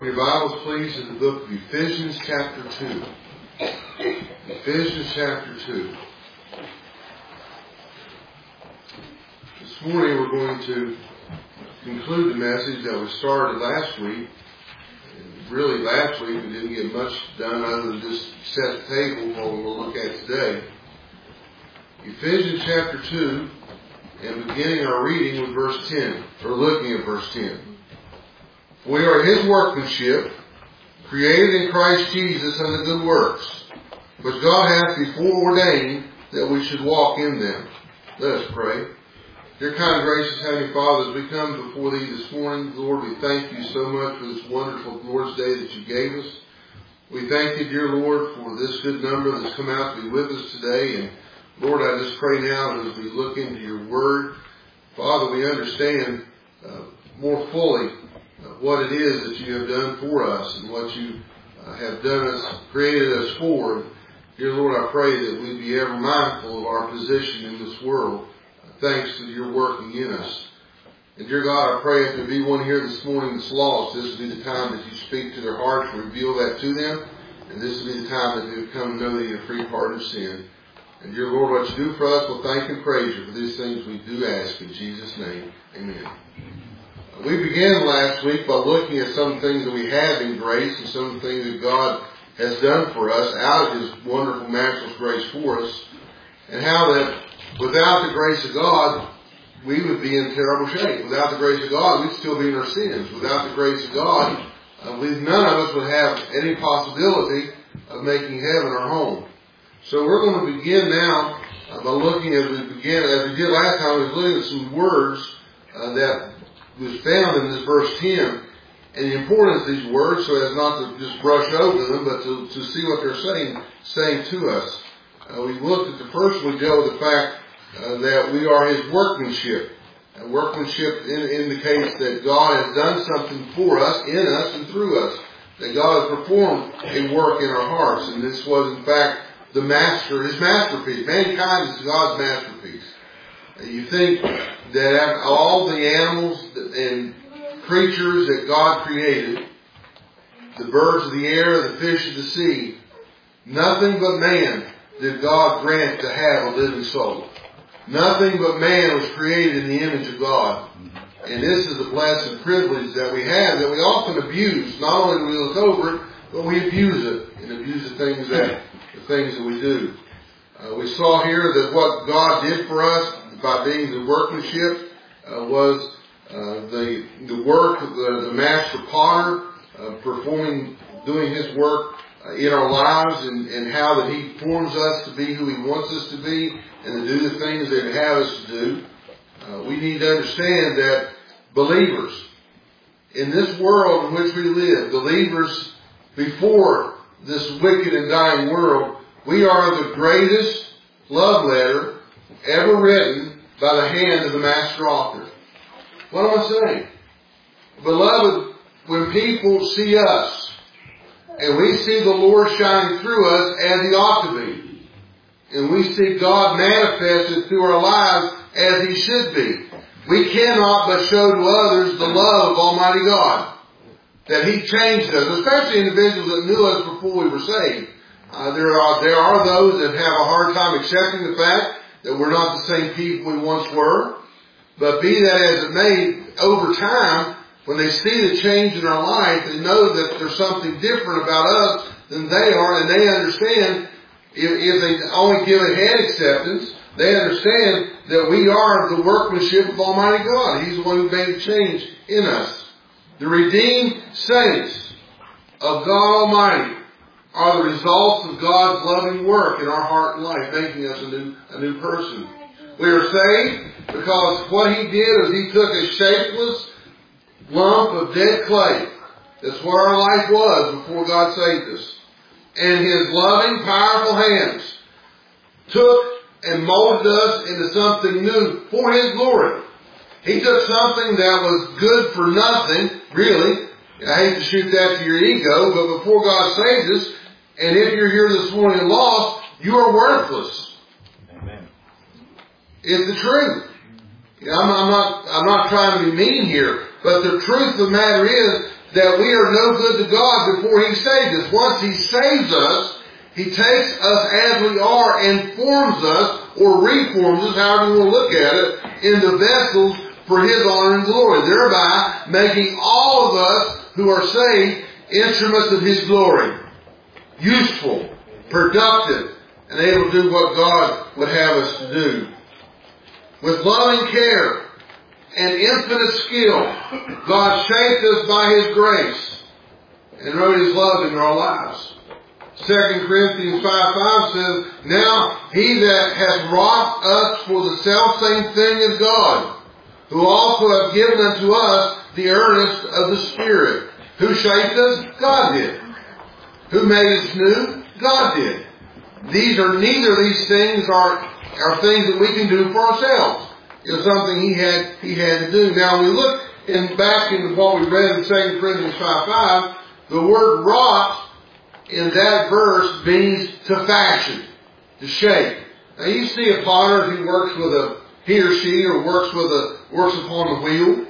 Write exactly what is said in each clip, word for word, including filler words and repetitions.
Your Bibles, please, in the book of Ephesians chapter two. Ephesians chapter two. This morning we're going to conclude the message that we started last week. And really last week we didn't get much done other than just set the table for what we'll look at today. Ephesians chapter two, and beginning our reading with verse ten, or looking at verse ten. We are His workmanship, created in Christ Jesus unto good works, which God hath before ordained that we should walk in them. Let us pray. Dear kind and gracious Heavenly Father, as we come before Thee this morning, Lord, we thank You so much for this wonderful Lord's Day that You gave us. We thank You, dear Lord, for this good number that's come out to be with us today. And Lord, I just pray now as we look into Your Word, Father, we understand uh, more fully what it is that You have done for us and what You uh, have done us, created us for. Dear Lord, I pray that we be ever mindful of our position in this world, uh, thanks to Your working in us. And dear God, I pray if there be one here this morning that's lost, this will be the time that You speak to their hearts and reveal that to them. And this will be the time that they come to know Thee in free pardon of sin. And dear Lord, what You do for us, we'll thank and praise You for these things we do ask in Jesus' name. Amen. We began last week by looking at some things that we have in grace and some things that God has done for us out of His wonderful matchless grace for us, and how that without the grace of God, we would be in terrible shape. Without the grace of God, we'd still be in our sins. Without the grace of God, uh, we, none of us would have any possibility of making heaven our home. So we're going to begin now uh, by looking as we began, as we did last time, we was looking at some words uh, that was found in this verse ten, and the importance of these words, so as not to just brush over them, but to, to see what they're saying, saying to us. Uh, we looked at the first, we dealt with the fact uh, that we are His workmanship. Uh, workmanship in, indicates that God has done something for us, in us, and through us. That God has performed a work in our hearts, and this was in fact the master, His masterpiece. Mankind is God's masterpiece. Uh, you think that all the animals and creatures that God created, the birds of the air, the fish of the sea, nothing but man did God grant to have a living soul. Nothing but man was created in the image of God. And this is the blessed privilege that we have that we often abuse. Not only do we look over it, but we abuse it and abuse the things that the things that we do. Uh, we saw here that what God did for us by being the workmanship uh, was uh, the the work of the, the master potter uh, performing, doing his work uh, in our lives, and, and how that He forms us to be who He wants us to be and to do the things that He would have us to do. Uh, we need to understand that believers in this world in which we live, believers before this wicked and dying world, we are the greatest love letter ever written by the hand of the master author. What am I saying? Beloved, when people see us, and we see the Lord shining through us as He ought to be, and we see God manifested through our lives as He should be, we cannot but show to others the love of Almighty God. That He changed us, especially individuals that knew us before we were saved. Uh, there are there are those that have a hard time accepting the fact that we're not the same people we once were. But be that as it may, over time, when they see the change in our life, they know that there's something different about us than they are, and they understand, if, if they only give a head acceptance, they understand that we are the workmanship of Almighty God. He's the one who made the change in us. The redeemed saints of God Almighty are the results of God's loving work in our heart and life, making us a new, a new person. We are saved because what He did is He took a shapeless lump of dead clay. That's where our life was before God saved us. And His loving, powerful hands took and molded us into something new for His glory. He took something that was good for nothing, really. I hate to shoot that to your ego, but before God saved us, and if you're here this morning lost, you are worthless. Amen. It's the truth. I'm, I'm not. I'm not trying to be mean here, but the truth of the matter is that we are no good to God before He saved us. Once He saves us, He takes us as we are and forms us, or reforms us, however you want to look at it, into vessels for His honor and glory, thereby making all of us who are saved instruments of His glory. Useful, productive, and able to do what God would have us to do. With loving care and infinite skill, God shaped us by His grace and wrote His love in our lives. Second Corinthians five five says, Now He that hath wrought us for the selfsame thing is God, who also hath given unto us the earnest of the Spirit. Who shaped us? God did. Who made us new? God did. These are, neither of these things are, are things that we can do for ourselves. It's something He had, He had to do. Now, when we look in, back into what we read in Second Corinthians five five, the word wrought in that verse means to fashion, to shape. Now, you see a potter who works with a, he or she, or works with a, works upon the wheel.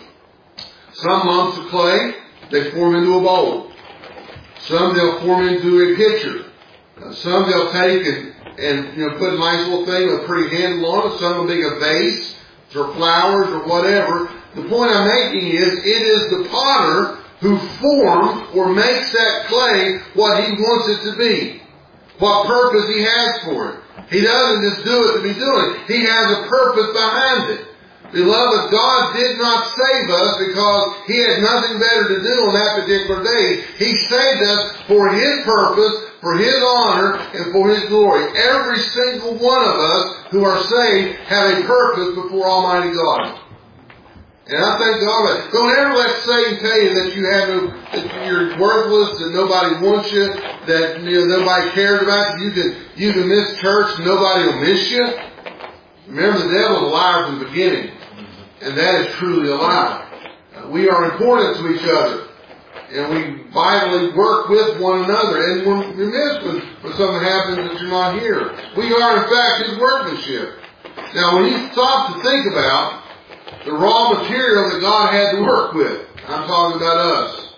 Some lumps of clay, they form into a bowl. Some they'll form into a pitcher. Uh, some they'll take and, and you know put a nice little thing with a pretty handle on it. Some will make a vase or flowers or whatever. The point I'm making is it is the potter who forms or makes that clay what he wants it to be. What purpose he has for it. He doesn't just do it to be doing it. He has a purpose behind it. Beloved, God did not save us because He had nothing better to do on that particular day. He saved us for His purpose, for His honor, and for His glory. Every single one of us who are saved have a purpose before Almighty God. And I thank God for that. Don't ever let Satan tell you that you have no, that you're worthless, that nobody wants you, that you know, nobody cares about you. You can, you can miss church and nobody will miss you. Remember, the devil's a liar from the beginning. And that is truly a lie. Uh, we are important to each other. And we vitally work with one another. And we're remiss when, when something happens that you're not here. We are, in fact, His workmanship. Now, when you stop to think about the raw material that God had to work with, I'm talking about us.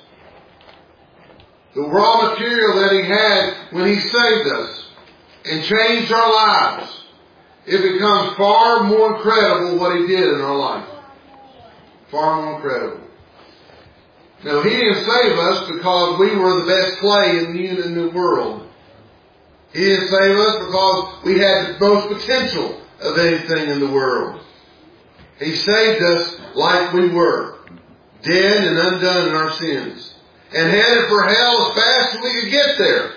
The raw material that He had when He saved us and changed our lives. It becomes far more incredible what He did in our life. Far more incredible. Now, He didn't save us because we were the best clay in the, in the world. He didn't save us because we had the most potential of anything in the world. He saved us like we were, dead and undone in our sins, and headed for hell as fast as we could get there,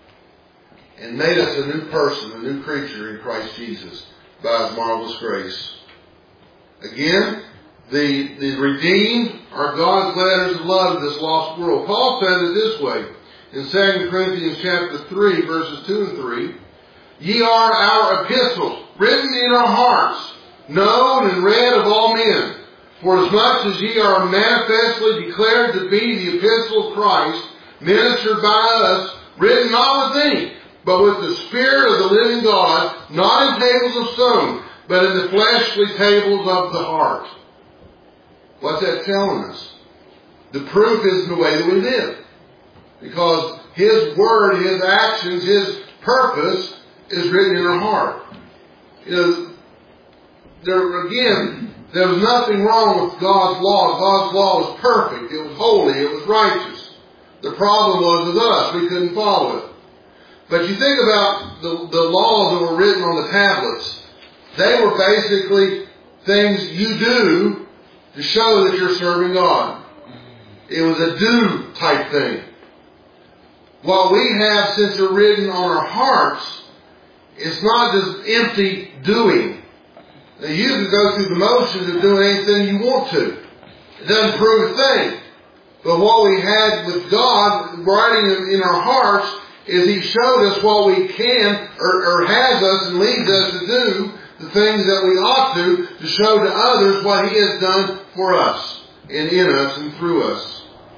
and made us a new person, a new creature in Christ Jesus by His marvelous grace. Again, the, the redeemed are God's letters of love to this lost world. Paul says it this way in Second Corinthians chapter three, verses two and three. Ye are our epistles, written in our hearts, known and read of all men. For as much as ye are manifestly declared to be the epistle of Christ, ministered by us, written not with ink, but with the Spirit of the living God, not in tables of stone, but in the fleshly tables of the heart. What's that telling us? The proof is in the way that we live. Because His Word, His actions, His purpose is written in our heart. You know, there again, there was nothing wrong with God's law. God's law was perfect. It was holy. It was righteous. The problem was with us. We couldn't follow it. But you think about the, the laws that were written on the tablets. They were basically things you do to show that you're serving God. It was a do type thing. What we have, since they're written on our hearts, it's not just empty doing. Now, you can go through the motions of doing anything you want to. It doesn't prove a thing. But what we had with God writing in our hearts is He showed us what we can or, or has us and leads us to do, the things that we ought to, to show to others what He has done for us and in us and through us.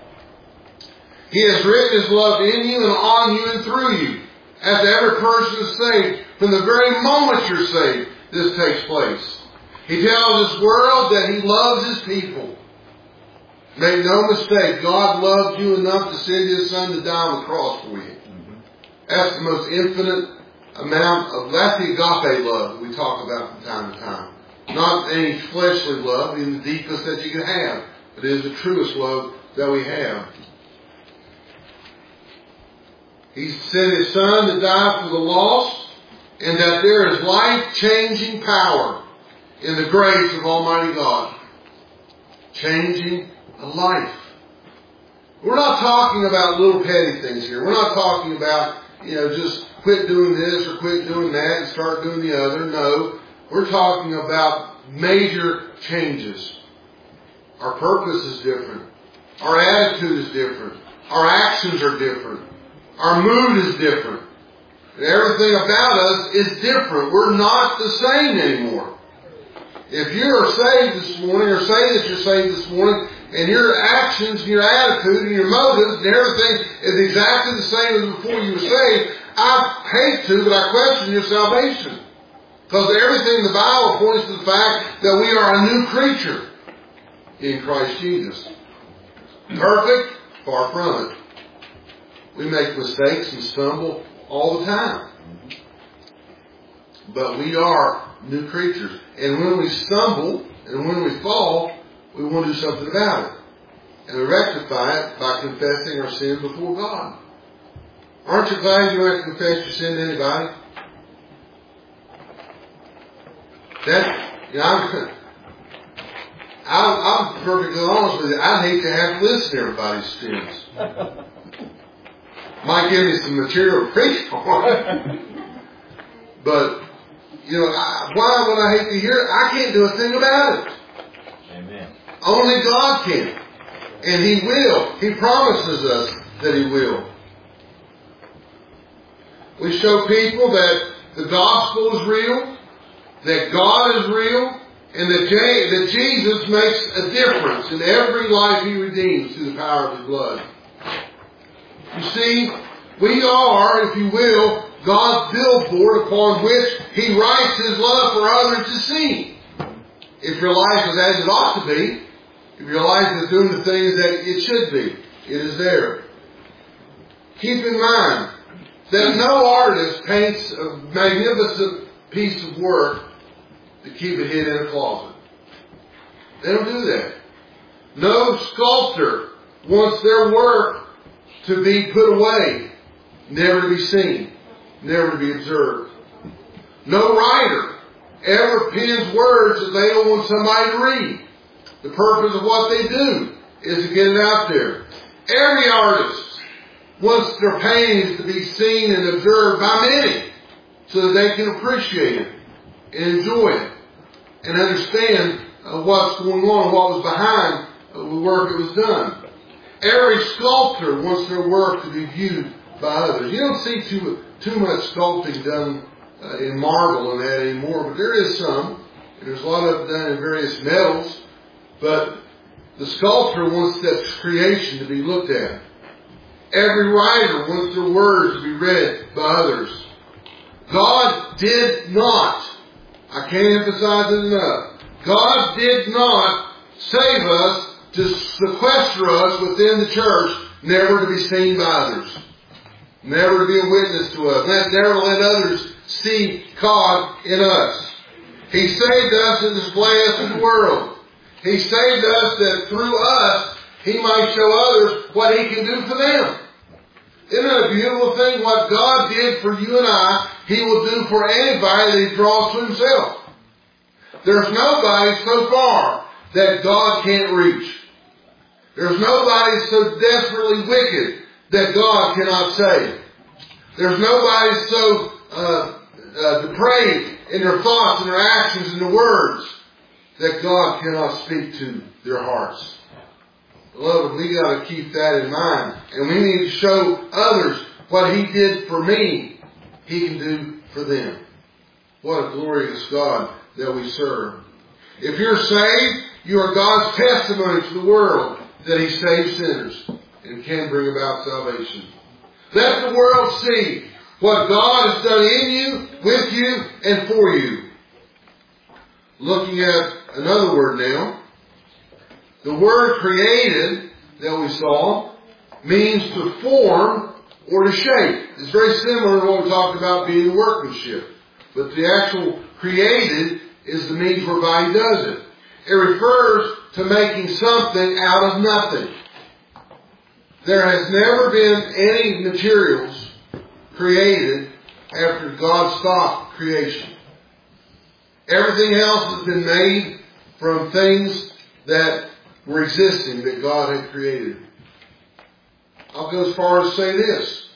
He has written His love in you and on you and through you. After every person is saved, from the very moment you're saved, this takes place. He tells this world that He loves His people. Make no mistake, God loved you enough to send His Son to die on the cross for you. That's the most infinite amount of, that's the agape love that we talk about from time to time. Not any fleshly love, in the deepest that you can have. It is the truest love that we have. He sent His Son to die for the lost, and that there is life-changing power in the grace of Almighty God. Changing a life. We're not talking about little petty things here. We're not talking about, you know, just quit doing this or quit doing that and start doing the other. No. We're talking about major changes. Our purpose is different. Our attitude is different. Our actions are different. Our mood is different. Everything about us is different. We're not the same anymore. If you are saved this morning, or say that you're saved this morning, and your actions, and your attitude, and your motives, and everything is exactly the same as before you were saved, I hate to, but I question your salvation. Because everything in the Bible points to the fact that we are a new creature in Christ Jesus. Perfect? Far from it. We make mistakes and stumble all the time. But we are new creatures. And when we stumble and when we fall, we want to do something about it. And we rectify it by confessing our sin before God. Aren't you glad you don't have to confess your sin to anybody? That, you know, I'm, I'm, I'm perfectly honest with you. I'd hate to have to listen to everybody's sins. Might give me some material to preach on. But, you know, I, why would I hate to hear it? I can't do a thing about it. Amen. Only God can. And He will. He promises us that He will. We show people that the gospel is real, that God is real, and that, J- that Jesus makes a difference in every life He redeems through the power of His blood. You see, we are, if you will, God's billboard upon which He writes His love for others to see. If your life is as it ought to be, if your life is doing the things that it should be, it is there. Keep in mind that no artist paints a magnificent piece of work to keep it hid in a closet. They don't do that. No sculptor wants their work to be put away, never to be seen, never to be observed. No writer ever pens words that they don't want somebody to read. The purpose of what they do is to get it out there. Every artist wants their paintings to be seen and observed by many so that they can appreciate it and enjoy it and understand uh, what's going on, what was behind uh, the work that was done. Every sculptor wants their work to be viewed by others. You don't see too, too much sculpting done uh, in marble and that anymore, but there is some. And there's a lot of it done in various metals. But the sculptor wants that creation to be looked at. Every writer wants their words to be read by others. God did not, I can't emphasize it enough, God did not save us to sequester us within the church, never to be seen by others. Never to be a witness to us. Never to let others see God in us. He saved us to display us in the world. He saved us that through us, He might show others what He can do for them. Isn't it a beautiful thing? What God did for you and I, He will do for anybody that He draws to Himself. There's nobody so far that God can't reach. There's nobody so desperately wicked that God cannot save. There's nobody so uh, uh, depraved in their thoughts and their actions and their words that God cannot speak to their hearts. Beloved, we got to keep that in mind. And we need to show others what He did for me, He can do for them. What a glorious God that we serve. If you're saved, you are God's testimony to the world that He saves sinners and can bring about salvation. Let the world see what God has done in you, with you, and for you. Looking at another word now. The word created that we saw means to form or to shape. It's very similar to what we talked about being workmanship. But the actual created is the means whereby he does it. It refers to making something out of nothing. There has never been any materials created after God stopped creation. Everything else has been made from things that were existing that God had created. I'll go as far as to say this.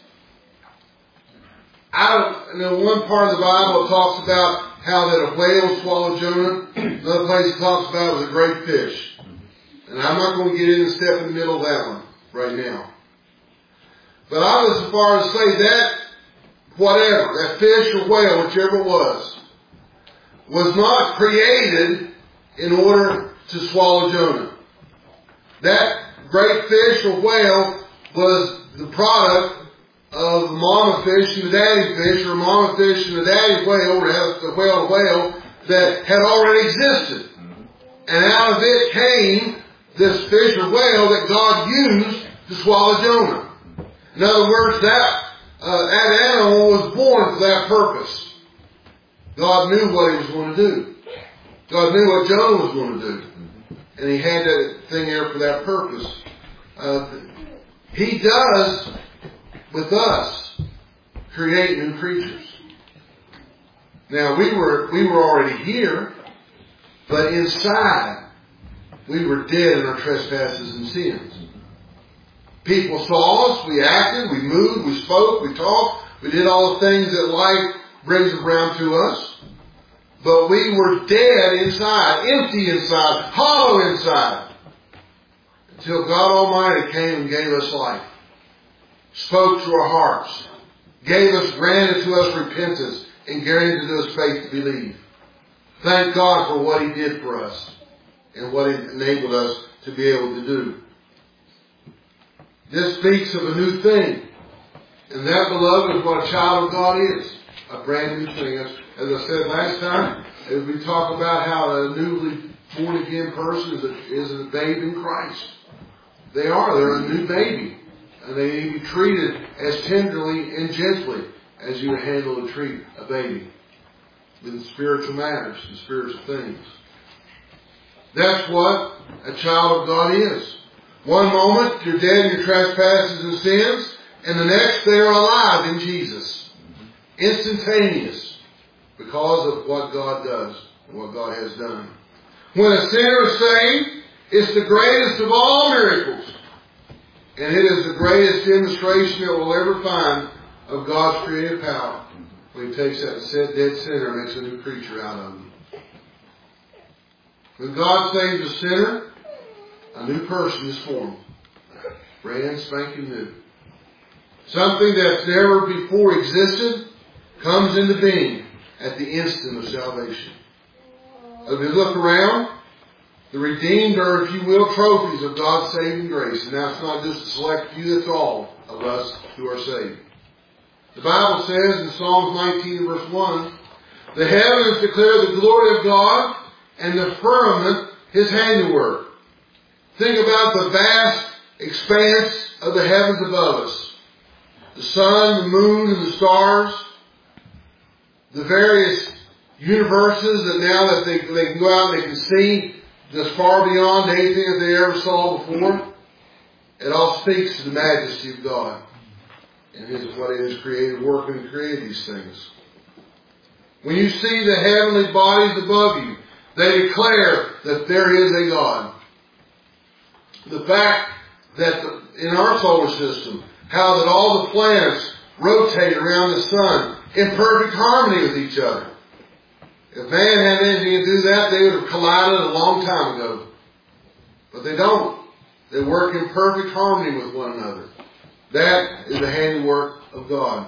I don't, in one part of the Bible it talks about how that a whale swallowed Jonah. Another place it talks about it was a great fish. And I'm not going to get in and step in the middle of that one right now. But I was as far as to say that whatever, that fish or whale, whichever it was, was not created in order to swallow Jonah. That great fish or whale was the product of the mama fish and the daddy fish, or mama fish and the daddy whale, or the whale whale, that had already existed. And out of it came this fish or whale that God used to swallow Jonah. In other words, that, uh, that animal was born for that purpose. God knew what he was going to do. God knew what Jonah was going to do. And he had that thing there for that purpose. Uh, he does, with us, create new creatures. Now, we were, we were already here, but inside, we were dead in our trespasses and sins. People saw us, we acted, we moved, we spoke, we talked, we did all the things that life brings around to us. But we were dead inside, empty inside, hollow inside. Until God Almighty came and gave us life. Spoke to our hearts. Gave us, granted to us repentance, and granted to us faith to believe. Thank God for what he did for us. And what he enabled us to be able to do. This speaks of a new thing. And that, beloved, is what a child of God is. A brand new thing. As, as I said last time, as we talk about how a newly born again person is a, is a babe in Christ. They are. They're a new baby. And they need to be treated as tenderly and gently as you would handle to treat a baby. With spiritual matters and spiritual things. That's what a child of God is. One moment you're dead in your trespasses and sins, and the next they are alive in Jesus. Instantaneous. Because of what God does and what God has done. When a sinner is saved, it's the greatest of all miracles. And it is the greatest demonstration that we'll ever find of God's creative power. When he takes that dead sinner and makes a new creature out of him. When God saves a sinner, a new person is formed. Brand spanking new. Something that's never before existed comes into being at the instant of salvation. As we look around, the redeemed are, if you will, trophies of God's saving grace. And that's not just a select few, that's all of us who are saved. The Bible says in Psalms nineteen verse one, the heavens declare the glory of God, and the firmament his handiwork. Think about the vast expanse of the heavens above us. The sun, the moon, and the stars. The various universes that now that they, they can go out and they can see just far beyond anything that they ever saw before. It all speaks to the majesty of God. And his, what he has created, working and created these things. When you see the heavenly bodies above you, they declare that there is a God. The fact that the, in our solar system, how that all the planets rotate around the sun in perfect harmony with each other. If man had anything to do that, they would have collided a long time ago. But they don't. They work in perfect harmony with one another. That is the handiwork of God.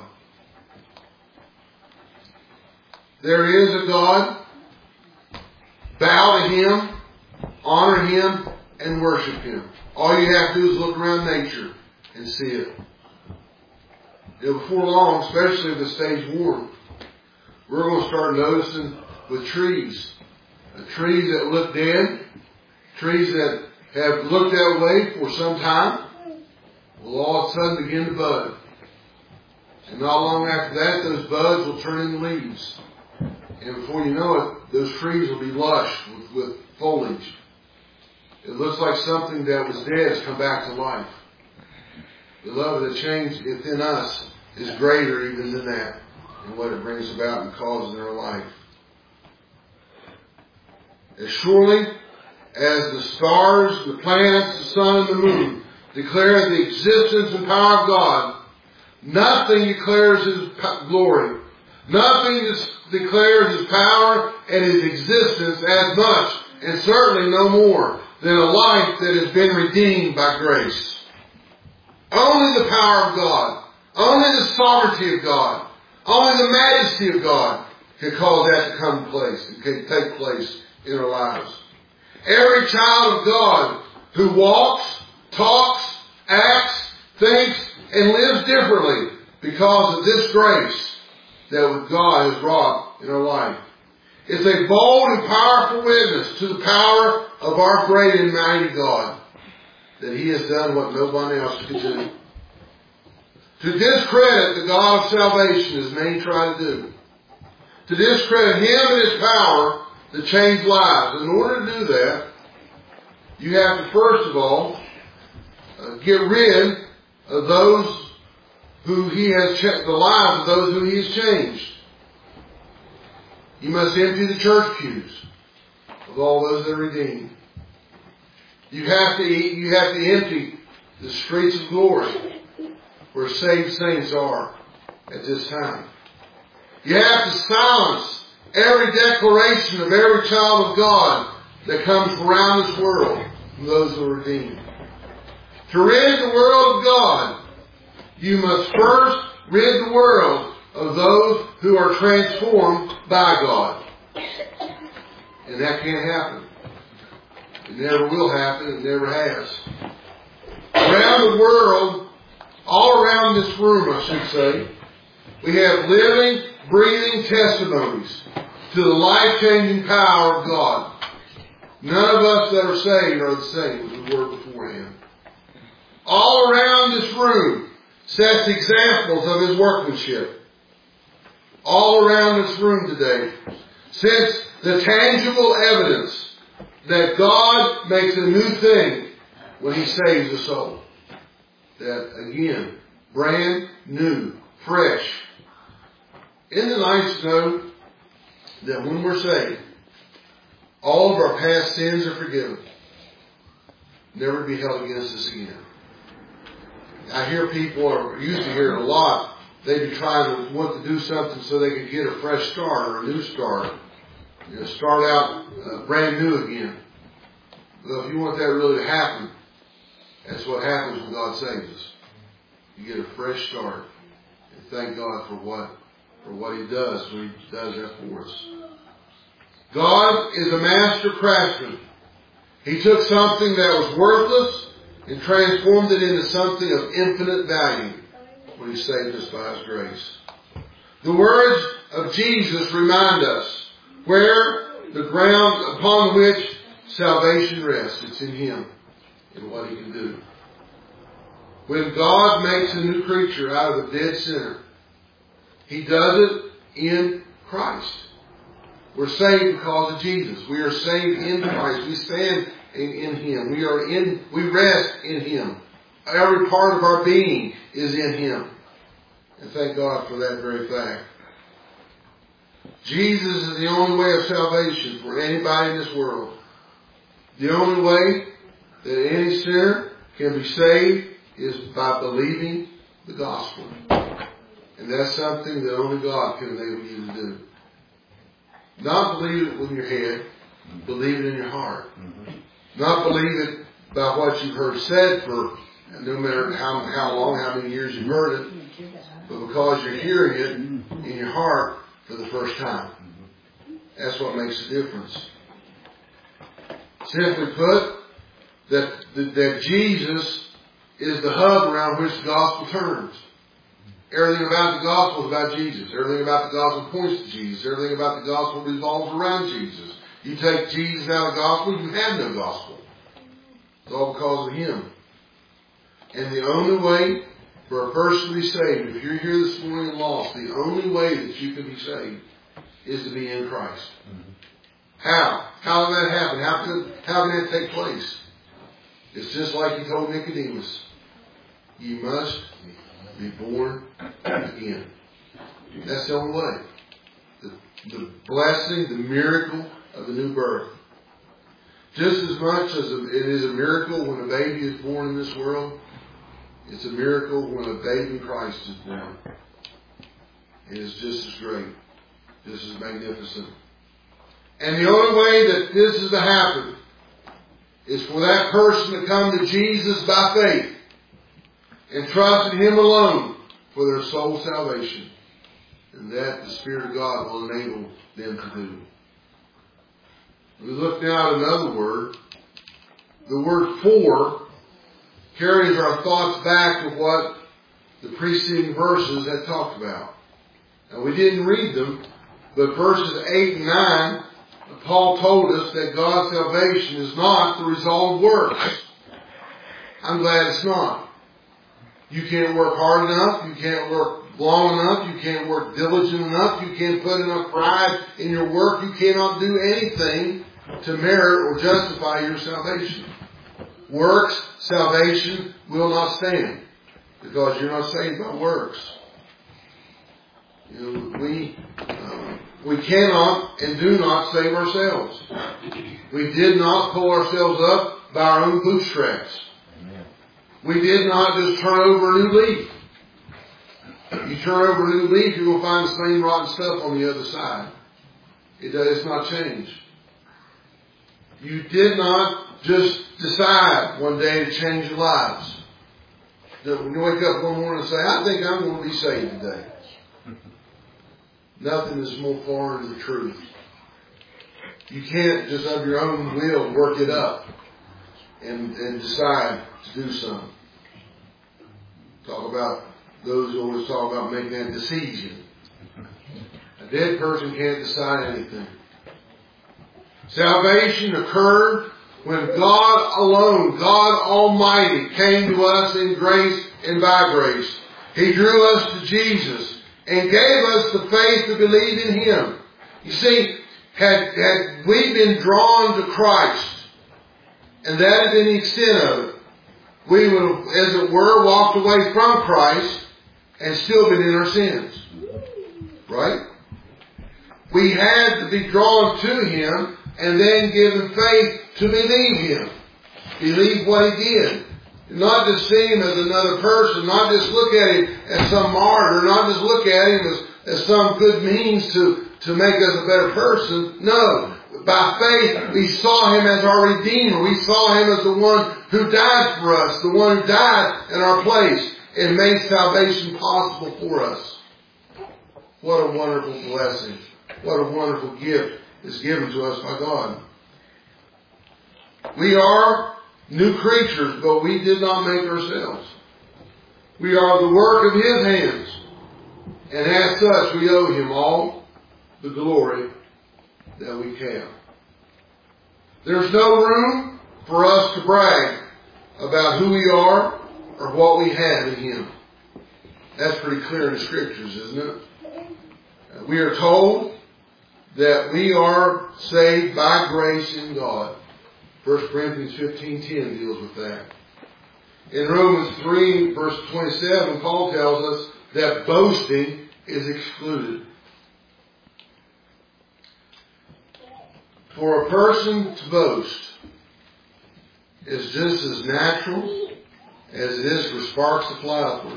There is a God. Bow to him, honor him, and worship him. All you have to do is look around nature and see it. You know, before long, especially if it stays warm, we're going to start noticing with trees. Uh, trees that look dead, trees that have looked that way for some time will all of a sudden begin to bud. And not long after that, those buds will turn into leaves. And before you know it, those trees will be lush with, with foliage. It looks like something that was dead has come back to life. Beloved, the change within us is greater even than that, and what it brings about and causes in our life. As surely as the stars, the planets, the sun, and the moon declare the existence and power of God, nothing declares His glory. Nothing declares His power and His existence as much, and certainly no more, than a life that has been redeemed by grace. Only the power of God, only the sovereignty of God, only the majesty of God can cause that to come to place and can take place in our lives. Every child of God who walks, talks, acts, thinks, and lives differently because of this grace that God has wrought in our life. It's a bold and powerful witness to the power of our great and mighty God, that He has done what nobody else can do. To discredit the God of salvation, as many try to do, to discredit Him and His power to change lives. In order to do that, you have to first of all uh, get rid of those who He has checked, the lives of those who He has changed. You must empty the church pews of all those that are redeemed. You have to eat, you have to empty the streets of glory where saved saints are at this time. You have to silence every declaration of every child of God that comes from around this world from those who are redeemed. To rid the world of God, you must first rid the world of those who are transformed by God. And that can't happen. It never will happen. It never has. Around the world, all around this room, I should say, we have living, breathing testimonies to the life-changing power of God. None of us that are saved are the same as we were beforehand. All around this room sets examples of His workmanship. All around this room today, since the tangible evidence that God makes a new thing when He saves a soul. That again, brand new, fresh. Isn't it nice to know that when we're saved, all of our past sins are forgiven, never be held against us again? I hear people, or used to hear it a lot, they'd be trying to want to do something so they could get a fresh start or a new start. You know, start out uh, brand new again. Well, if you want that really to happen, that's what happens when God saves us. You get a fresh start. And thank God for what for what He does when He does that for us. God is a master craftsman. He took something that was worthless and transformed it into something of infinite value when He saved us by His grace. The words of Jesus remind us where the ground upon which salvation rests. It's in Him and what He can do. When God makes a new creature out of a dead sinner, He does it in Christ. We're saved because of Jesus. We are saved in Christ. We stand in, in Him. We are in, we rest in Him. Every part of our being is in Him. And thank God for that very fact. Jesus is the only way of salvation for anybody in this world. The only way that any sinner can be saved is by believing the gospel. And that's something that only God can enable you to do. Not believe it with your head, believe it in your heart. Not believe it by what you've heard said for no matter how, how long, how many years you've heard it, but because you're hearing it in your heart for the first time. That's what makes the difference. Simply put, that, that, that Jesus is the hub around which the gospel turns. Everything about the gospel is about Jesus. Everything about the gospel points to Jesus. Everything about the gospel revolves around Jesus. You take Jesus out of the gospel, you have no gospel. It's all because of Him. And the only way for a person to be saved, if you're here this morning and lost, the only way that you can be saved is to be in Christ. Mm-hmm. How? How did that happen? How can, how can that take place? It's just like He told Nicodemus. You must be born again. That's the only way. The, the blessing, the miracle of the new birth. Just as much as it is a miracle when a baby is born in this world, it's a miracle when a baby in Christ is born. It is just as great, just as magnificent. And the only way that this is to happen is for that person to come to Jesus by faith and trust in Him alone for their soul salvation. And that the Spirit of God will enable them to do. We look now at another word. The word for carries our thoughts back to what the preceding verses had talked about. And we didn't read them, but verses eight and nine, Paul told us that God's salvation is not the result of works. I'm glad it's not. You can't work hard enough. You can't work long enough. You can't work diligent enough. You can't put enough pride in your work. You cannot do anything to merit or justify your salvation. Works, salvation will not stand because you're not saved by works. You know, we uh, we cannot and do not save ourselves. We did not pull ourselves up by our own bootstraps. We did not just turn over a new leaf. You turn over a new leaf, you're going to find the same rotten stuff on the other side. It does not change. You did not just decide one day to change your lives. When you wake up one morning and say, I think I'm going to be saved today. Nothing is more foreign to the truth. You can't just of your own will work it up and, and decide to do something. Talk about those who always talk about making that decision. A dead person can't decide anything. Salvation occurred when God alone, God Almighty, came to us in grace and by grace. He drew us to Jesus and gave us the faith to believe in Him. You see, had, had we been drawn to Christ, and that had been the extent of it, we would have, as it were, walked away from Christ and still been in our sins. Right? We had to be drawn to Him and then given faith to believe Him. Believe what He did. Not just see Him as another person, not just look at Him as some martyr, not just look at Him as, as some good means to, to make us a better person. No. By faith, we saw Him as our Redeemer. We saw Him as the one who died for us, the one who died in our place and made salvation possible for us. What a wonderful blessing. What a wonderful gift is given to us by God. We are new creatures, but we did not make ourselves. We are the work of His hands. And as such, we owe Him all the glory that we can. There's no room for us to brag about who we are or what we have in Him. That's pretty clear in the Scriptures, isn't it? We are told that we are saved by grace in God. First Corinthians fifteen ten deals with that. In Romans three, verse twenty-seven, Paul tells us that boasting is excluded. For a person to boast is just as natural as it is for sparks to fly upward.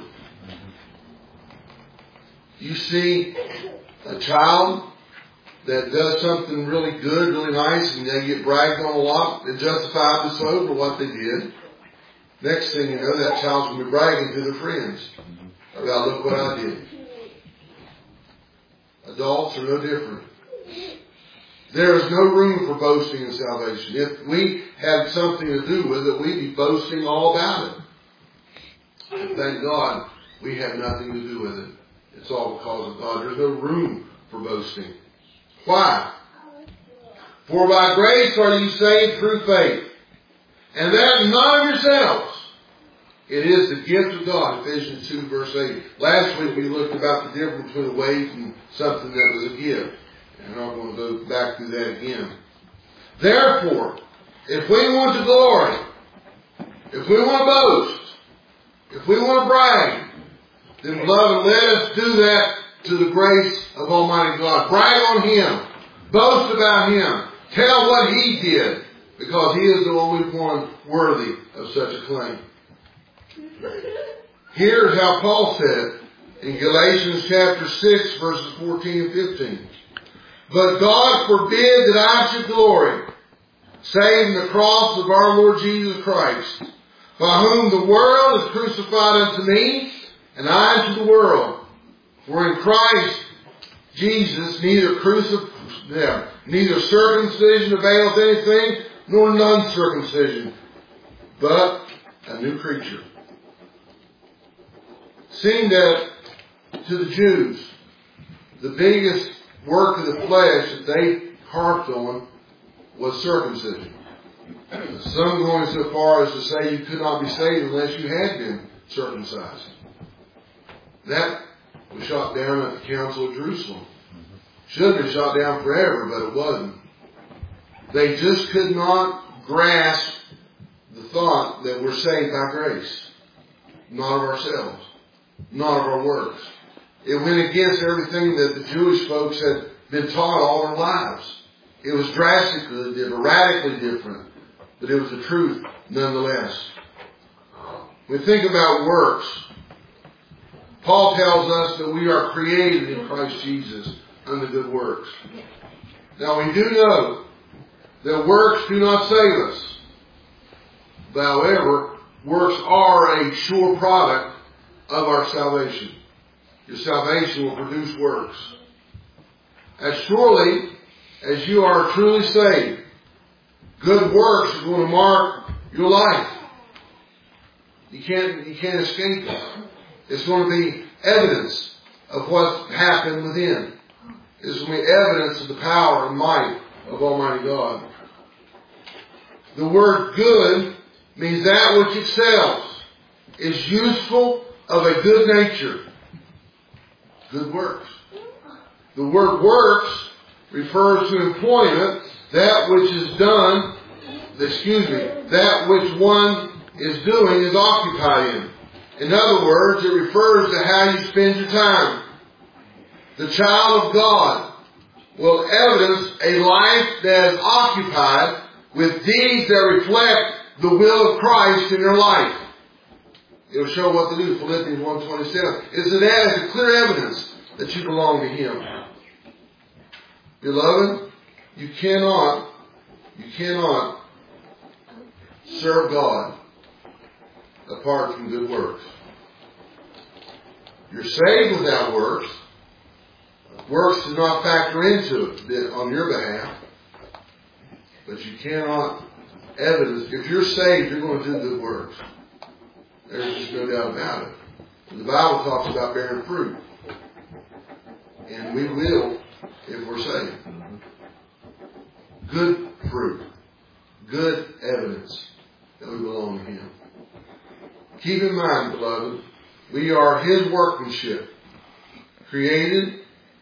You see a child that does something really good, really nice, and they get bragged on a lot, and justifiably so for what they did. Next thing you know, that child's going to be bragging to their friends about, look what I did. Adults are no different. There is no room for boasting in salvation. If we had something to do with it, we'd be boasting all about it. And thank God we have nothing to do with it. It's all because of God. There's no room for boasting. Why? For by grace are you saved through faith. And that not of yourselves. It is the gift of God. Ephesians two verse eight. Last week we looked about the difference between a wage and something that was a gift. And I'm not going to go back through that again. Therefore, if we want to glory, if we want to boast, if we want to brag, then beloved, let us do that to the grace of Almighty God. Brag on Him. Boast about Him. Tell what He did. Because He is the only one worthy of such a claim. Here's how Paul said in Galatians chapter six verses fourteen and fifteen. But God forbid that I should glory, save in the cross of our Lord Jesus Christ, by whom the world is crucified unto me, and I unto the world. For in Christ Jesus neither crucif- yeah, neither circumcision availeth anything, nor non-circumcision, but a new creature. Seeing that to the Jews, the biggest work of the flesh that they harped on was circumcision. Some going so far as to say you could not be saved unless you had been circumcised. That was shot down at the Council of Jerusalem. Should have been shot down forever, but it wasn't. They just could not grasp the thought that we're saved by grace. Not of ourselves. Not of our works. It went against everything that the Jewish folks had been taught all their lives. It was drastically different, radically different. But it was the truth nonetheless. When we think about works, Paul tells us that we are created in Christ Jesus unto good works. Now we do know that works do not save us. But however, works are a sure product of our salvation. Your salvation will produce works. As surely as you are truly saved, good works are going to mark your life. You can't, you can't escape it. It's going to be evidence of what happened within. It's going to be evidence of the power and might of Almighty God. The word good means that which excels, is useful, of a good nature. Good works. The word works refers to employment, that which is done, excuse me, that which one is doing is occupied in. In other words, it refers to how you spend your time. The child of God will evidence a life that is occupied with deeds that reflect the will of Christ in their life. It will show what to do. Philippians one twenty-seven. It's an as a clear evidence that you belong to Him. Beloved, you cannot, you cannot serve God apart from good works. You're saved without works. Works do not factor into it on your behalf. But you cannot evidence. If you're saved, you're going to do good works. There's just no doubt about it. The Bible talks about bearing fruit. And we will if we're saved. Good fruit. Good evidence that we belong to Him. Keep in mind, beloved, we are His workmanship. Created,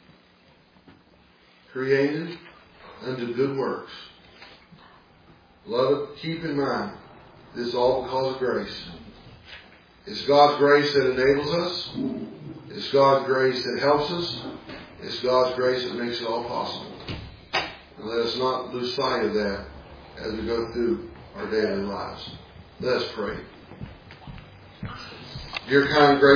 created unto good works. Beloved, keep in mind, this is all because of grace. It's God's grace that enables us. It's God's grace that helps us. It's God's grace that makes it all possible. And let us not lose sight of that as we go through our daily lives. Let us pray. Dear kind, gracious